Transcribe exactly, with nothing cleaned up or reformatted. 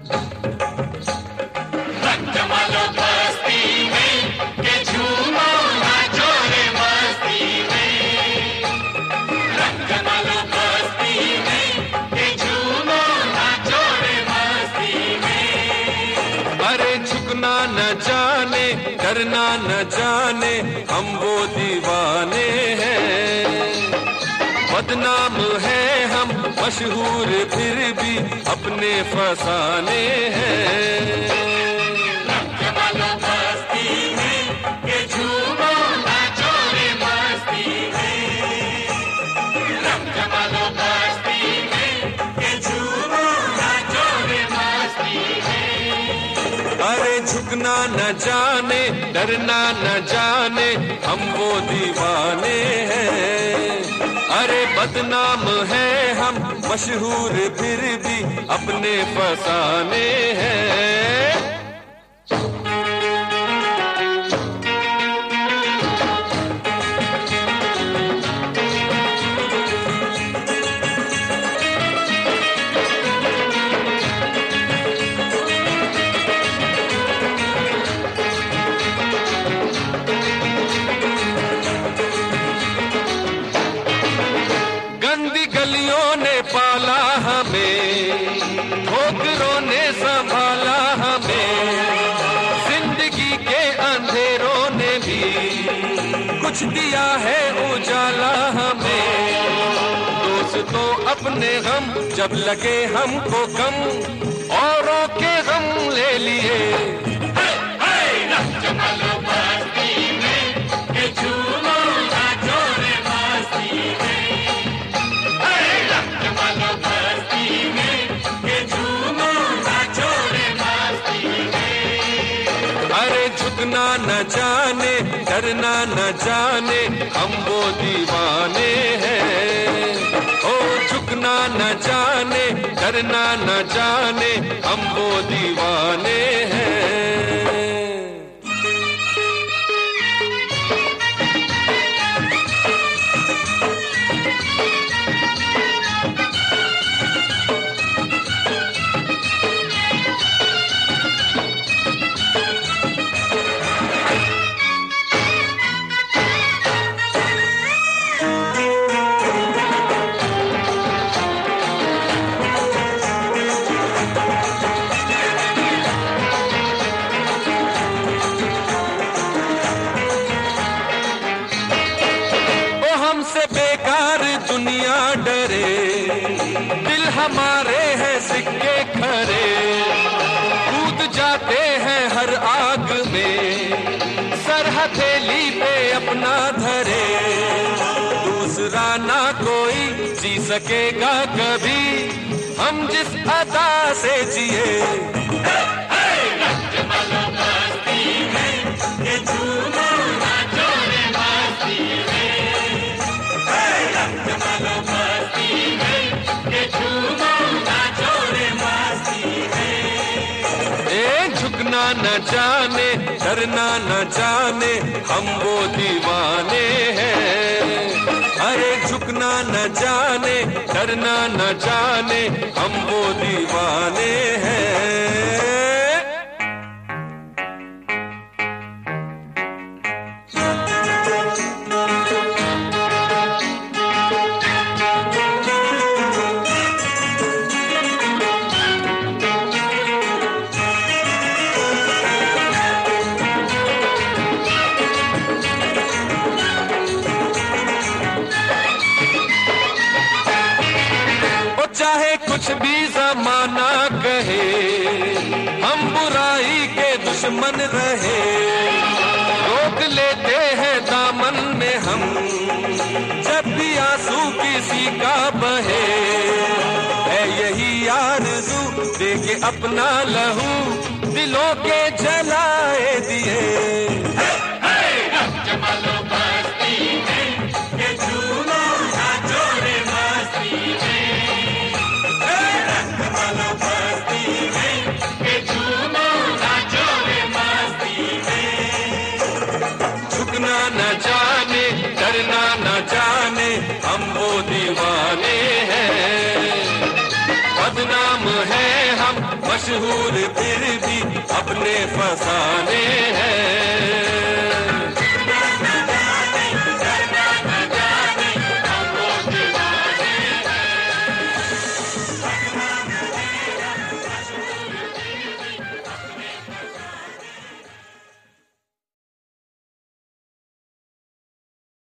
रंग जमा लो बस्ती में, के झूमो नाचो रे मस्ती में। रंग जमा लो बस्ती में, के झूमो नाचो रे मस्ती में। अरे झुकना न जाने, डरना न जाने, हम वो दीवाने हैं। बदनाम है हम, मशहूर फिर भी अपने फसाने हैं। रंग जमा लो बस्ती में, के झूमो नाचो रे मस्ती में। रंग जमा लो बस्ती में, के झूमो नाचो रे मस्ती में। अरे झुकना न जाने, डरना न जाने, हम वो दीवाने हैं। अरे बदनाम है हम, मशहूर फिर भी अपने फसाने हैं। गंदी गलियों ने पाला हमें, ठोकरों ने संभाला हमें, जिंदगी के अंधेरों ने भी कुछ दिया है उजाला हमें। दोस्तों अपने गम जब लगे हमको कम, औरों के गम ले लिए। रंग जमा लो बस्ती में, के झूमो नाचो रे मस्ती में। रंग जमा लो बस्ती में, के झूमो नाचो रे मस्ती में। अरे झुकना न जाने, डरना न जाने, हम वो दीवाने हैं। ओ झुकना न जाने, डरना न जाने, हम वो दीवाने हैं। हमसे बेकार दुनिया डरे, दिल हमारे हैं सिक्के खरे, कूद जाते हैं हर आग में, सर हथेली पे अपना धरे। दूसरा ना कोई जी सकेगा कभी, हम जिस अदा से जिए। रंग जमा लो बस्ती में, के झूमो नाचो रे मस्ती में। रंग जमा लो बस्ती में, के झूमो नाचो रे मस्ती में। ए झुकना न जाने, डरना न जाने, हम वो दीवाने हैं। अरे झुकना न जाने, डरना न जाने, हम वो दीवाने हैं। चाहे कुछ भी जमाना कहे, हम बुराई के दुश्मन रहे, रोक लेते हैं दामन में हम, जब भी आंसू किसी का बहे। है यही आरज़ू, देके अपना लहू, दिलों के जलाए दिए। रंग जमा लो बस्ती में, के झूमो नाचो रे मस्ती में। रंग जमा लो बस्ती में, के झूमो नाचो रे मस्ती में। झुकना न जाने, डरना न जाने, हम वो दीवाने हैं। बदनाम है हम, मशहूर फिर भी अपने फसाने हैं।